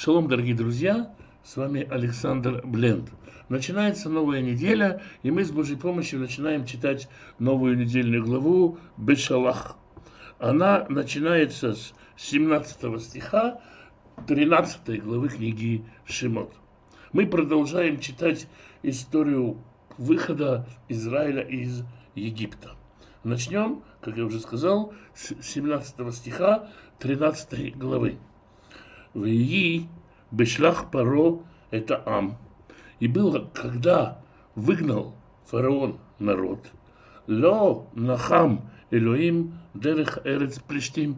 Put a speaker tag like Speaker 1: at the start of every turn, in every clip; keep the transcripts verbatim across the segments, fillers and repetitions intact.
Speaker 1: Шалом, дорогие друзья, с вами Александр Бленд. Начинается новая неделя, и мы с Божьей помощью начинаем читать новую недельную главу Бешалах. Она начинается с семнадцатого стиха тринадцатой главы книги Шемот. Мы продолжаем читать историю выхода Израиля из Египта. Начнем, как я уже сказал, с семнадцатого стиха тринадцатой главы. «Веи бешлах паро это ам». И было, когда выгнал фараон народ, ло нахам Элоим дерех эрец плештим,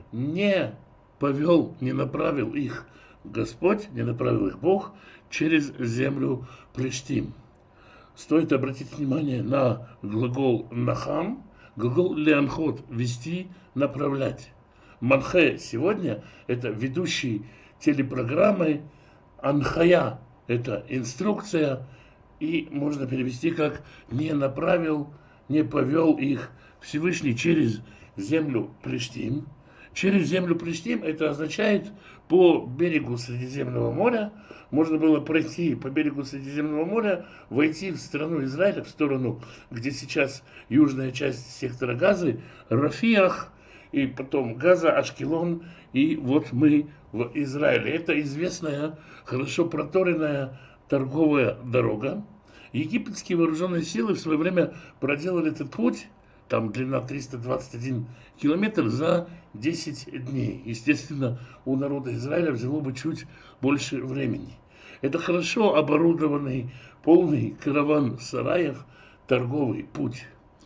Speaker 1: не повел, не направил их Господь, не направил их Бог через землю Плештим. Стоит обратить внимание на глагол нахам, глагол леанхот, вести, направлять. Манхе сегодня это ведущий телепрограммы, анхая это инструкция, и можно перевести как не направил, не повел их Всевышний через землю Плештим. Через землю Плештим это означает по берегу Средиземного моря. Можно было пройти по берегу Средиземного моря, войти в страну Израиля, в сторону, где сейчас южная часть сектора Газы, Рафиах, и потом Газа, Ашкелон, и вот мы в Израиле. Это известная, хорошо проторенная торговая дорога. Египетские вооруженные силы в свое время проделали этот путь, там длина триста двадцать один километр, за десять дней. Естественно, у народа Израиля взяло бы чуть больше времени. Это хорошо оборудованный, полный караван сараев, торговый путь.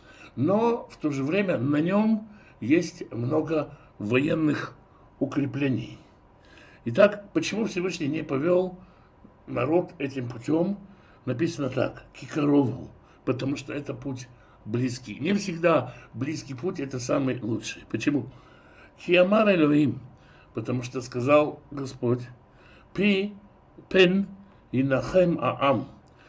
Speaker 1: Но в то же время на нем есть много военных укреплений. Итак, почему Всевышний не повел народ этим путем? Написано так: кикарову, потому что это путь близкий. Не всегда близкий путь это самый лучший. Почему? Хиамар Элоим, потому что сказал Господь, пи пен и нахем аам.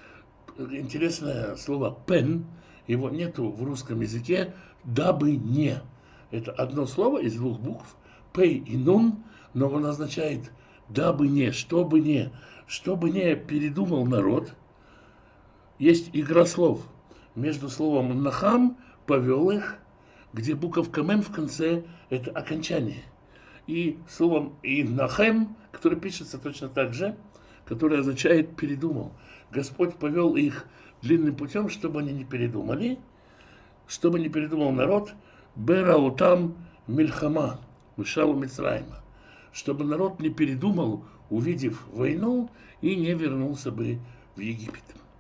Speaker 1: Интересное слово пен, его нету в русском языке, дабы не. Это одно слово из двух букв, пей и нун, но он означает дабы не, чтобы не, чтобы не передумал народ. Есть игра слов. Между словом нахам повел их, где буковка мем в конце это окончание. И словом и нахем, которое пишется точно так же, которое означает передумал. Господь повел их длинным путем, чтобы они не передумали, чтобы не передумал народ, бераутам мильхама, вышалу Мицраима, чтобы народ не передумал, увидев войну, и не вернулся бы в Египет.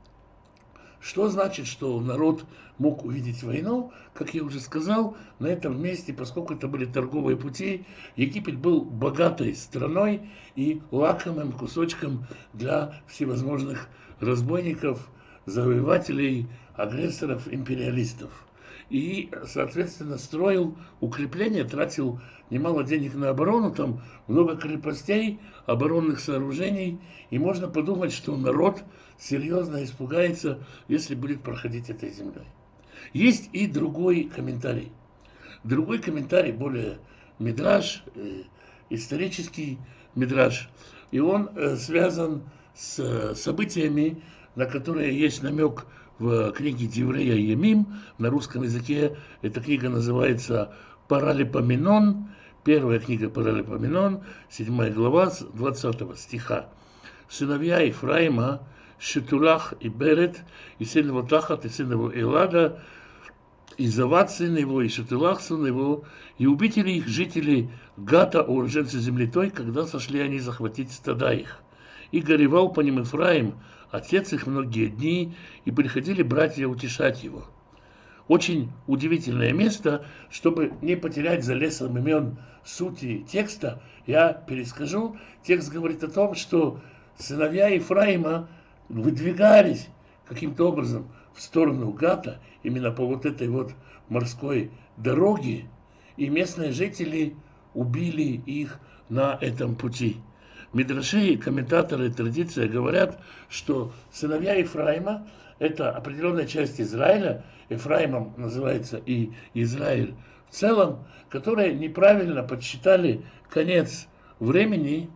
Speaker 1: Что значит, что народ мог увидеть войну? Как я уже сказал, на этом месте, поскольку это были торговые пути, Египет был богатой страной и лакомым кусочком для всевозможных разбойников, завоевателей, агрессоров, империалистов. И, соответственно, строил укрепления, тратил немало денег на оборону, там много крепостей, оборонных сооружений, и можно подумать, что народ серьезно испугается, если будет проходить этой землей. Есть и другой комментарий. Другой комментарий, более мидраж, э, исторический мидраж, и он э, связан с событиями, на которые есть намек в книге Деврея Емим. На русском языке эта книга называется Паралипоменон, первая книга Паралипоменон, седьмая глава, двадцатого стиха. «Сыновья Ефраима, Шетулах и Берет, и сын его Тахат, и сын его Элада, и Зават сын его, и Шетулах сын его, и убили их жители Гата, уроженцы земли той, когда сошли они захватить стада их. И горевал по ним Ефраим, отец их, многие дни, и приходили братья утешать его». Очень удивительное место. Чтобы не потерять за лесом имен сути текста, я перескажу. Текст говорит о том, что сыновья Ефраима выдвигались каким-то образом в сторону Гата, именно по вот этой вот морской дороге, и местные жители убили их на этом пути. Мидраши, комментаторы, традиция говорят, что сыновья Ефраима – это определенная часть Израиля, Ефраимом называется и Израиль в целом, которые неправильно подсчитали конец времени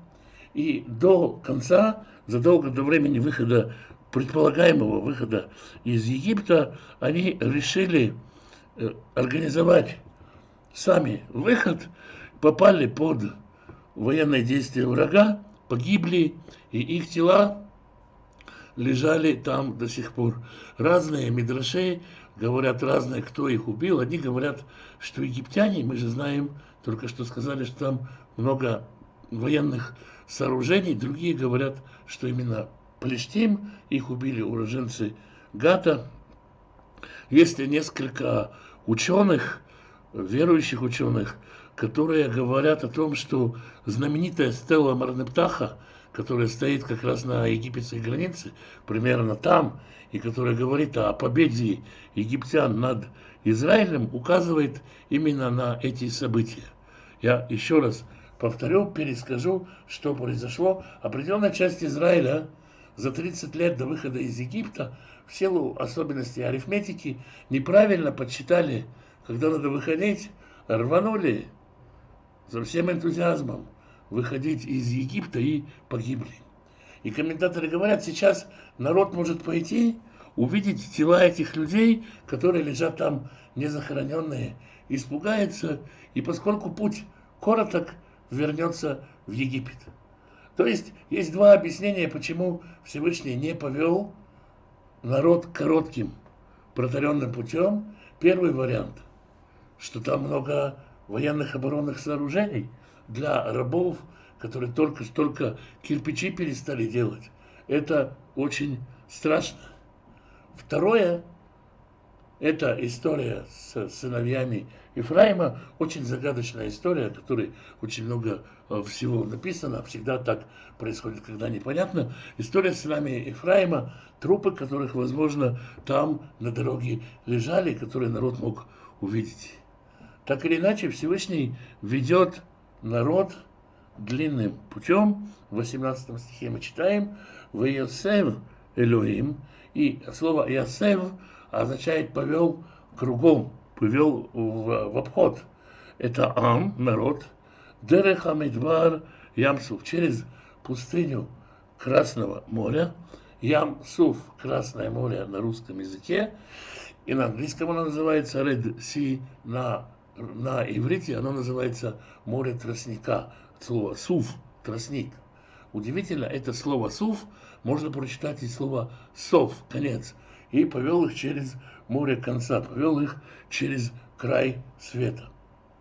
Speaker 1: И до конца, задолго до времени выхода, предполагаемого выхода из Египта, они решили э, организовать сами выход, попали под военные действия врага, погибли, и их тела лежали там до сих пор. Разные мидраши говорят разные, кто их убил. Одни говорят, что египтяне, мы же знаем, только что сказали, что там много военных сооружений. Другие говорят, что именно Палестим, их убили уроженцы Гата. Есть несколько ученых, верующих ученых, которые говорят о том, что знаменитая стела Марнептаха, которая стоит как раз на египетской границе, примерно там, и которая говорит о победе египтян над Израилем, указывает именно на эти события. Я еще раз повторю, перескажу, что произошло. Определенная часть Израиля за тридцать лет до выхода из Египта в силу особенностей арифметики неправильно подсчитали, когда надо выходить, рванули со всем энтузиазмом выходить из Египта и погибли. И комментаторы говорят, сейчас народ может пойти, увидеть тела этих людей, которые лежат там незахороненные, испугается, и поскольку путь короток, вернется в Египет. То есть есть два объяснения, почему Всевышний не повел народ коротким протаренным путем. Первый вариант, что там много военных оборонных сооружений для рабов, которые только-только кирпичи перестали делать. Это очень страшно. Второе, это история с сыновьями Ефраима, очень загадочная история, о которой очень много всего написано, всегда так происходит, когда непонятно. История с сынами Ефраима, трупы которых, возможно, там на дороге лежали, которые народ мог увидеть. Так или иначе, Всевышний ведет народ длинным путем. В восемнадцатом стихе мы читаем «Веосев Элоим», и слово «Ясев» означает «повел кругом», «повел в, в обход». Это Ам, народ, Дерех Амидбар Ямсуф, через пустыню Красного моря. Ямсуф, Красное море на русском языке, и на английском оно называется Red Sea, на На иврите оно называется море тростника. Слово суф, тростник. Удивительно, это слово суф можно прочитать и слово сов, конец. И повел их через море конца, повел их через край света.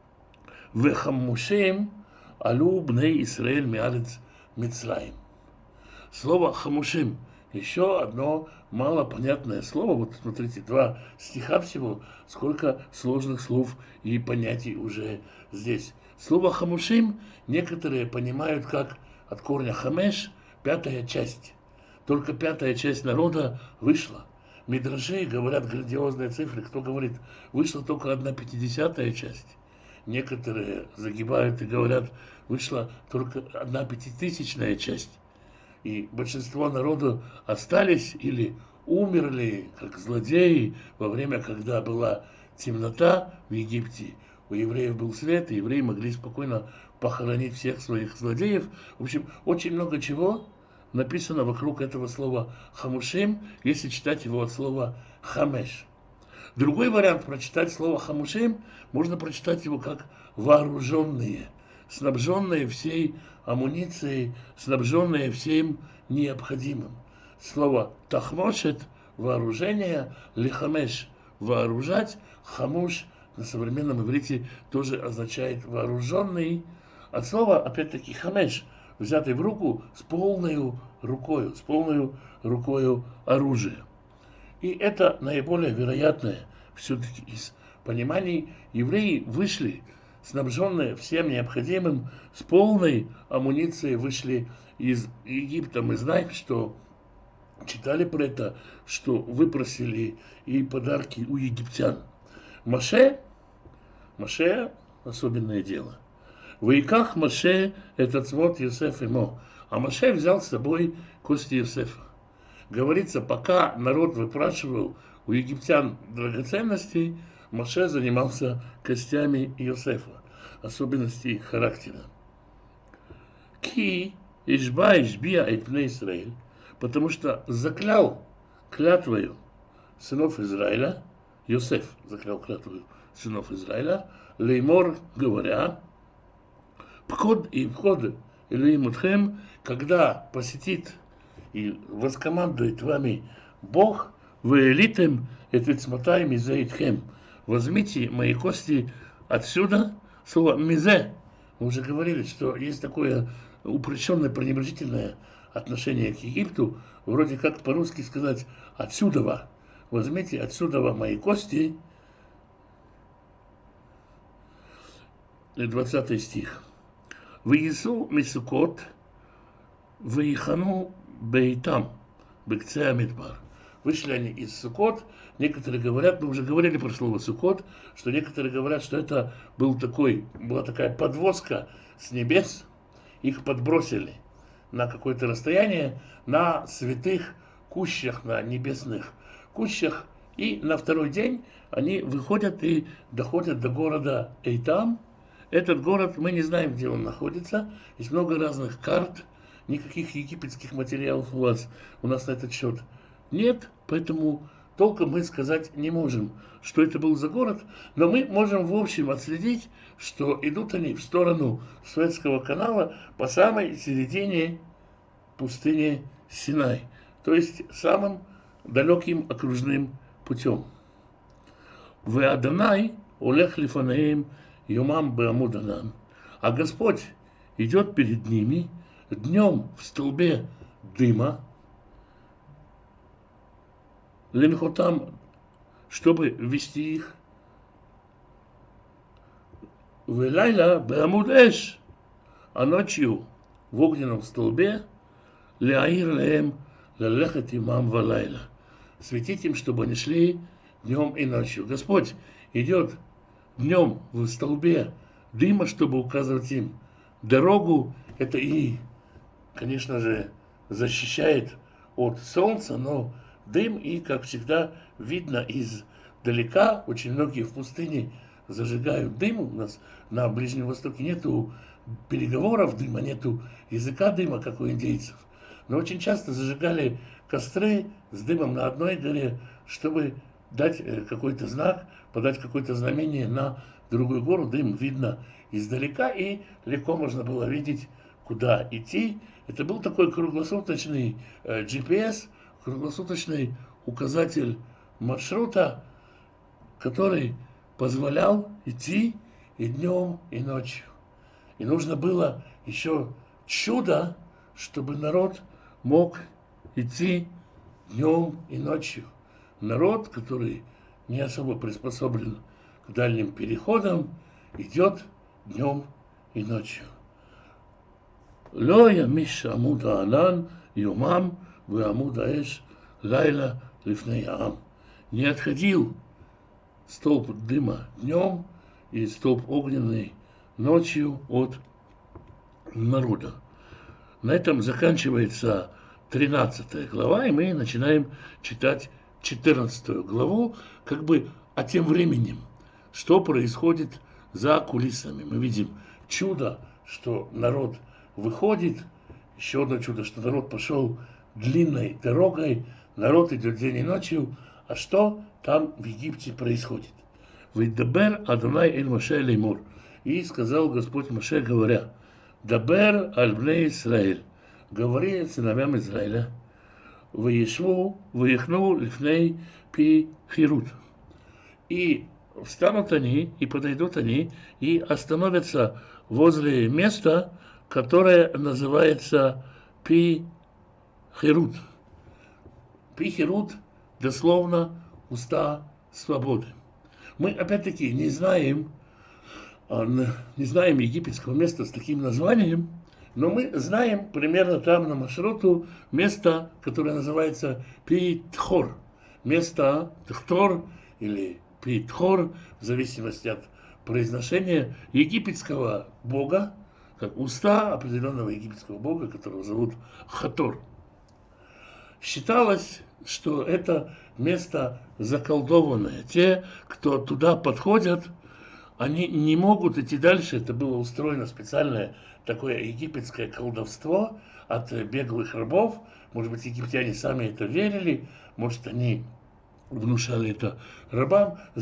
Speaker 1: Вехаммушим алу бней Исраэль миарец Мицраим. Слово хамушим. Еще одно малопонятное слово. Вот смотрите, два стиха всего, сколько сложных слов и понятий уже здесь. Слово хамушим некоторые понимают как от корня хамеш, пятая часть. Только пятая часть народа вышла. Мидраши говорят грандиозные цифры. Кто говорит, вышла только одна пятидесятая часть. Некоторые загибают и говорят, вышла только одна пятитысячная часть. И большинство народу остались или умерли, как злодеи, во время, когда была темнота в Египте. У евреев был свет, и евреи могли спокойно похоронить всех своих злодеев. В общем, очень много чего написано вокруг этого слова «хамушим», если читать его от слова «хамеш». Другой вариант прочитать слово «хамушим» можно прочитать его как «вооруженные», снабженные всей амуницией, снабженные всем необходимым. Слово «тахмошет» – вооружение, «лихамеш» – вооружать, «хамуш» на современном иврите тоже означает вооруженный. От слова, опять-таки, «хамеш» – взятый в руку с полной рукою, с полной рукою оружия. И это наиболее вероятное все-таки из пониманий. Евреи вышли, снабженные всем необходимым, с полной амуницией вышли из Египта. Мы знаем, что читали про это, что выпросили и подарки у египтян. Моше, Моше особенное дело. В Иках Моше этот свод Йосеф имо. А Моше взял с собой кости Йосефа. Говорится, пока народ выпрашивал у египтян драгоценностей, Моше занимался костями Йосефа, особенностей характера. Ки Ишба Ишбия Эйпне Исраиль, потому что заклял клятвою сынов Израиля, Йосеф заклял клятвою сынов Израиля, Леймор говоря, Пход и вход Илиимутхем, когда посетит и воскомандует вами Бог, вы элитем этицмотай мизе итхем. Возьмите мои кости отсюда. Слово мизе, мы уже говорили, что есть такое упрощенное пренебрежительное отношение к Египту, вроде как по-русски сказать отсюда. Возьмите отсюда мои кости. двадцатый стих. Вынесу Мисукот, выехану бейтам, бекцея мидбар. Вышли они из Сукот. Некоторые говорят, мы уже говорили про слово Сукот, что некоторые говорят, что это был такой, была такая подвозка с небес. Их подбросили на какое-то расстояние на святых кущах, на небесных кущах. И на второй день они выходят и доходят до города Эйтам. Этот город, мы не знаем, где он находится. Есть много разных карт. Никаких египетских материалов у вас, у нас на этот счет нет. Поэтому толком мы сказать не можем, что это был за город. Но мы можем в общем отследить, что идут они в сторону Суэцкого канала по самой середине пустыни Синай. То есть самым далеким окружным путем. В Адонай олех лифанаим Юмам Беамуданан. А Господь идет перед ними днем в столбе дыма, лемхотам, чтобы ввести их. Велайла Беамуд Эш, а ночью в огненном столбе Леаир Леем Лелехет Имам Валайла. Светить им, чтобы они шли днем и ночью. Господь идет днем в столбе дыма, чтобы указывать им дорогу. Это и, конечно же, защищает от солнца, но дым, и, как всегда, видно издалека. Очень многие в пустыне зажигают дым. У нас на Ближнем Востоке нету переговоров дыма, нету языка дыма, как у индейцев. Но очень часто зажигали костры с дымом на одной горе, чтобы дать какой-то знак, подать какое-то знамение на другую гору. Дым видно издалека, и легко можно было видеть, куда идти. Это был такой круглосуточный джи пи эс, круглосуточный указатель маршрута, который позволял идти и днем, и ночью. И нужно было еще чудо, чтобы народ мог идти днем и ночью. Народ, который не особо приспособлен к дальним переходам, идет днем и ночью. Ло ямиш амуда алан юмам в амуда эш лайла лифней аам. Не отходил столб дыма днем и столб огненный ночью от народа. На этом заканчивается тринадцатая глава, и мы начинаем читать четырнадцатую главу, как бы, а тем временем, что происходит за кулисами. Мы видим чудо, что народ выходит, еще одно чудо, что народ пошел длинной дорогой, народ идет день и ночью, а что там в Египте происходит? «Вейдабер Адонай эль Моше леймур». И сказал Господь Моше, говоря, «Дабер аль бней Исраэль». Говори сыновьям Израиля, «Ваешву, ваехну лифней пи хирут». И встанут они, и подойдут они, и остановятся возле места, которое называется пи хирут. Пи хирут дословно уста свободы. Мы опять-таки не знаем, не знаем египетского места с таким названием, но мы знаем примерно там на маршруту место, которое называется Пи-Тхор. Место Тхтор или Пи-Тхор, в зависимости от произношения египетского бога, как уста определенного египетского бога, которого зовут Хатор. Считалось, что это место заколдованное. Те, кто туда подходят, они не могут идти дальше. Это было устроено специальное такое египетское колдовство. от беглых рабов. Может быть, египтяне сами это верили, может, они внушали это рабам.